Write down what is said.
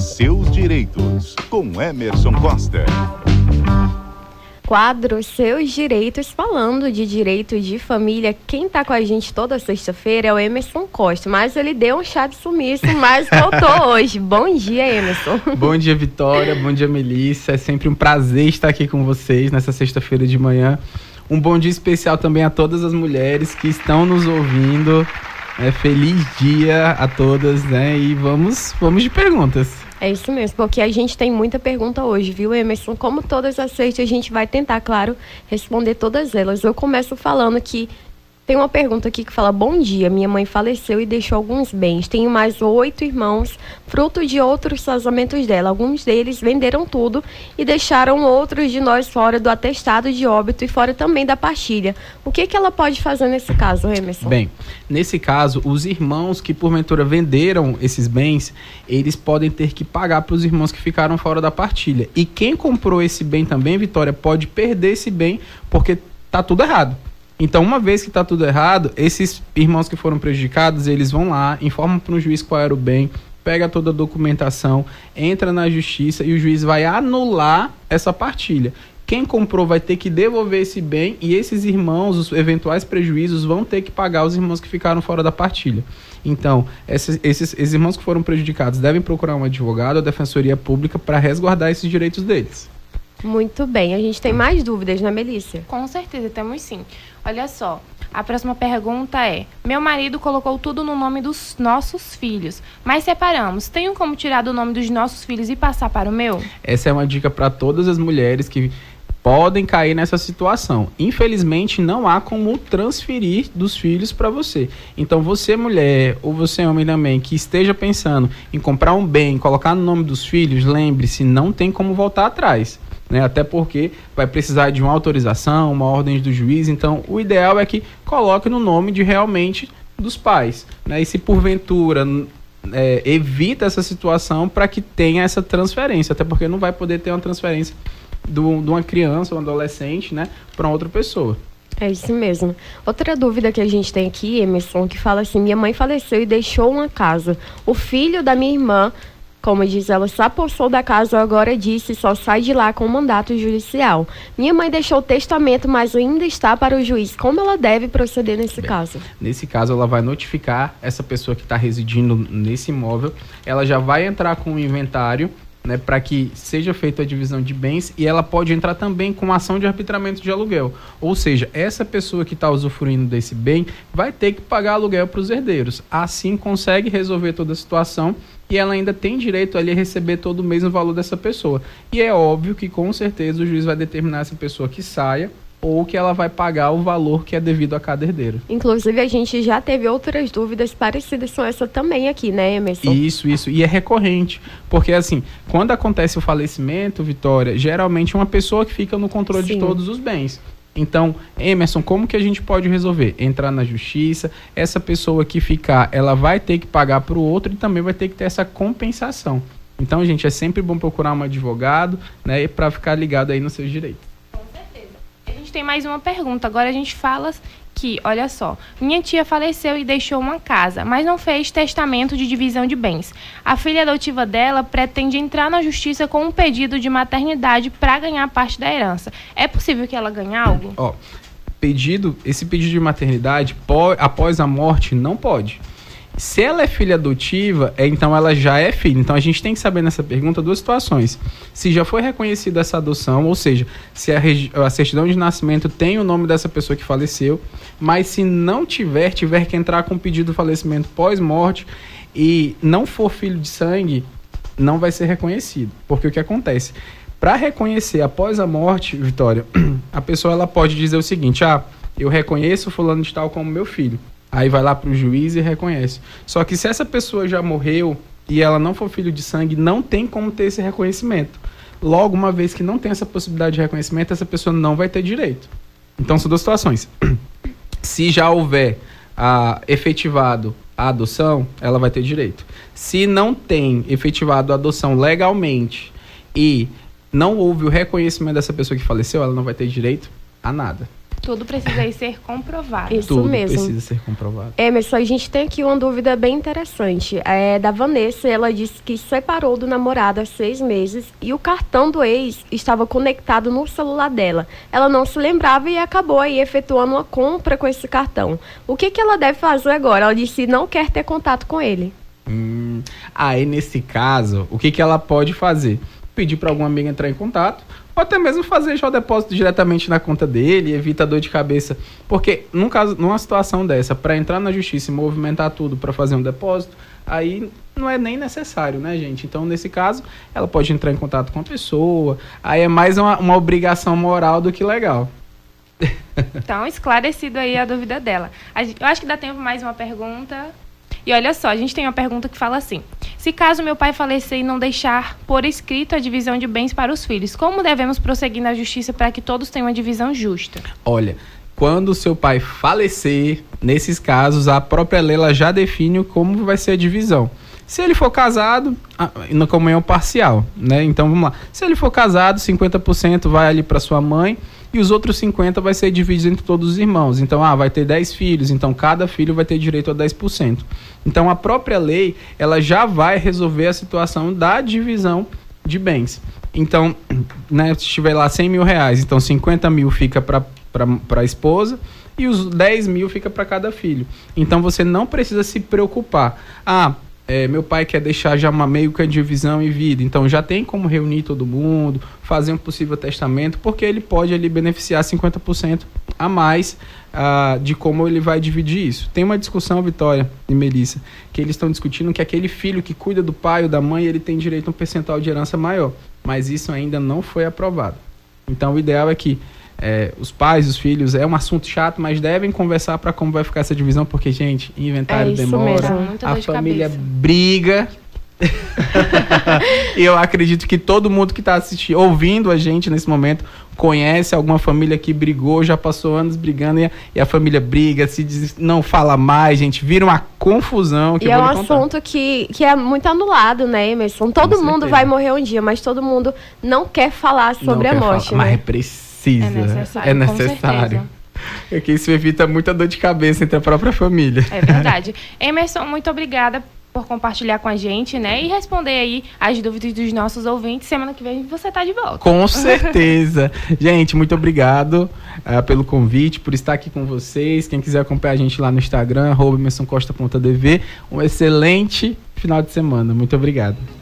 Seus Direitos, com Emerson Costa. Quadro Seus Direitos, falando de direito de família. Quem tá com a gente toda sexta-feira é o Emerson Costa, mas ele deu um chá de sumiço, mas voltou hoje. Bom dia, Emerson. Bom dia, Vitória. Bom dia, Melissa. É sempre um prazer estar aqui com vocês nessa sexta-feira de manhã. Um bom dia especial também a todas as mulheres que estão nos ouvindo. Feliz dia a todas, né? E vamos de perguntas. É isso mesmo, porque a gente tem muita pergunta hoje, viu, Emerson? Como todas as sextas, a gente vai tentar, claro, responder todas elas. Eu começo falando que tem uma pergunta aqui que fala: bom dia, minha mãe faleceu e deixou alguns bens. Tenho mais 8 irmãos, fruto de outros casamentos dela. Alguns deles venderam tudo e deixaram outros de nós fora do atestado de óbito e fora também da partilha. O que ela pode fazer nesse caso, Emerson? Bem, nesse caso, os irmãos que porventura venderam esses bens, eles podem ter que pagar para os irmãos que ficaram fora da partilha. E quem comprou esse bem também, Vitória, pode perder esse bem porque tá tudo errado. Então, uma vez que está tudo errado, esses irmãos que foram prejudicados, eles vão lá, informam para o juiz qual era o bem, pega toda a documentação, entra na justiça e o juiz vai anular essa partilha. Quem comprou vai ter que devolver esse bem e esses irmãos, os eventuais prejuízos, vão ter que pagar os irmãos que ficaram fora da partilha. Então, esses irmãos que foram prejudicados devem procurar um advogado ou defensoria pública para resguardar esses direitos deles. Muito bem. A gente tem mais dúvidas, né, Melissa? Com certeza, temos sim. Olha só, a próxima pergunta é: meu marido colocou tudo no nome dos nossos filhos, mas separamos. Tenho como tirar do nome dos nossos filhos e passar para o meu? Essa é uma dica para todas as mulheres que podem cair nessa situação. Infelizmente, não há como transferir dos filhos para você. Então, você mulher ou você homem também que esteja pensando em comprar um bem, colocar no nome dos filhos, lembre-se, não tem como voltar atrás. Até porque vai precisar de uma autorização, uma ordem do juiz. Então, o ideal é que coloque no nome de realmente dos pais. E se porventura evita essa situação para que tenha essa transferência. Até porque não vai poder ter uma transferência de uma criança ou um adolescente, para outra pessoa. É isso mesmo. Outra dúvida que a gente tem aqui, Emerson, que fala assim: minha mãe faleceu e deixou uma casa. O filho da minha irmã, como diz ela, se apossou da casa, agora disse, só sai de lá com mandato judicial. Minha mãe deixou o testamento, mas ainda está para o juiz. Como ela deve proceder nesse caso? Nesse caso, ela vai notificar essa pessoa que está residindo nesse imóvel. Ela já vai entrar com o inventário, para que seja feita a divisão de bens, e ela pode entrar também com ação de arbitramento de aluguel. Ou seja, essa pessoa que está usufruindo desse bem vai ter que pagar aluguel para os herdeiros. Assim consegue resolver toda a situação e ela ainda tem direito ali a receber todo mês o valor dessa pessoa. E é óbvio que com certeza o juiz vai determinar essa pessoa que saia ou que ela vai pagar o valor que é devido a cada herdeiro. Inclusive, a gente já teve outras dúvidas parecidas com essa também aqui, né, Emerson? Isso. E é recorrente. Porque, assim, quando acontece o falecimento, Vitória, geralmente uma pessoa que fica no controle de todos os bens. Então, Emerson, como que a gente pode resolver? Entrar na justiça, essa pessoa que ficar, ela vai ter que pagar para o outro e também vai ter que ter essa compensação. Então, gente, é sempre bom procurar um advogado, para ficar ligado aí nos seus direitos. Tem mais uma pergunta. Agora a gente fala que, olha só, minha tia faleceu e deixou uma casa, mas não fez testamento de divisão de bens. A filha adotiva dela pretende entrar na justiça com um pedido de maternidade para ganhar parte da herança. É possível que ela ganhe algo? Esse pedido de maternidade, após a morte, não pode. Se ela é filha adotiva, então ela já é filha. Então a gente tem que saber nessa pergunta 2 situações. Se já foi reconhecida essa adoção, ou seja, se a certidão de nascimento tem o nome dessa pessoa que faleceu, mas se não tiver que entrar com pedido de falecimento pós-morte e não for filho de sangue, não vai ser reconhecido. Porque o que acontece? Para reconhecer após a morte, Vitória, a pessoa ela pode dizer o seguinte: eu reconheço fulano de tal como meu filho. Aí vai lá para o juiz e reconhece. Só que se essa pessoa já morreu e ela não for filho de sangue, não tem como ter esse reconhecimento. Logo, uma vez que não tem essa possibilidade de reconhecimento, essa pessoa não vai ter direito. Então, são 2 situações. Se já houver efetivado a adoção, ela vai ter direito. Se não tem efetivado a adoção legalmente e não houve o reconhecimento dessa pessoa que faleceu, ela não vai ter direito a nada. Tudo precisa aí ser comprovado. Isso Tudo mesmo. precisa ser comprovado. Emerson, a gente tem aqui uma dúvida bem interessante. É da Vanessa, ela disse que separou do namorado há 6 meses e o cartão do ex estava conectado no celular dela. Ela não se lembrava e acabou aí efetuando uma compra com esse cartão. O que ela deve fazer agora? Ela disse que não quer ter contato com ele. Aí, nesse caso, o que ela pode fazer? Pedir para alguma amiga entrar em contato, ou até mesmo fazer já o depósito diretamente na conta dele, evita dor de cabeça. Porque, numa situação dessa, para entrar na justiça e movimentar tudo para fazer um depósito, aí não é nem necessário, né, gente? Então, nesse caso, ela pode entrar em contato com a pessoa, aí é mais uma obrigação moral do que legal. Então, esclarecido aí a dúvida dela. Eu acho que dá tempo mais uma pergunta. E olha só, a gente tem uma pergunta que fala assim: se caso meu pai falecer e não deixar por escrito a divisão de bens para os filhos, como devemos prosseguir na justiça para que todos tenham uma divisão justa? Olha, quando o seu pai falecer, nesses casos, a própria lei ela já define como vai ser a divisão. Se ele for casado, na comunhão parcial, né? Então, vamos lá. Se ele for casado, 50% vai ali para sua mãe e os outros 50% vai ser dividido entre todos os irmãos. Então, vai ter 10 filhos, então cada filho vai ter direito a 10%. Então, a própria lei, ela já vai resolver a situação da divisão de bens. Então, né, se tiver lá 100 mil reais, então 50 mil fica para a esposa e os 10 mil fica para cada filho. Então, você não precisa se preocupar. Meu pai quer deixar já uma meio que a divisão em vida, então já tem como reunir todo mundo, fazer um possível testamento, porque ele pode ali beneficiar 50% a mais de como ele vai dividir isso. Tem uma discussão, Vitória e Melissa, que eles estão discutindo que aquele filho que cuida do pai ou da mãe, ele tem direito a um percentual de herança maior, mas isso ainda não foi aprovado. Então o ideal é que os pais, os filhos, é um assunto chato, mas devem conversar para como vai ficar essa divisão, porque, gente, inventário demora, a família briga. E eu acredito que todo mundo que está ouvindo a gente nesse momento conhece alguma família que brigou, já passou anos brigando e a família briga, não fala mais, gente, vira uma confusão. E é um assunto que é muito anulado, né, Emerson? Todo mundo vai morrer um dia, mas todo mundo não quer falar sobre a morte, né? Mas precisa. É necessário. É que isso evita muita dor de cabeça entre a própria família. É verdade. Emerson, muito obrigada por compartilhar com a gente, né? E responder aí as dúvidas dos nossos ouvintes. Semana que vem você tá de volta. Com certeza. Gente, muito obrigado pelo convite, por estar aqui com vocês. Quem quiser acompanhar a gente lá no Instagram, @emersoncosta.dv. Um excelente final de semana. Muito obrigado.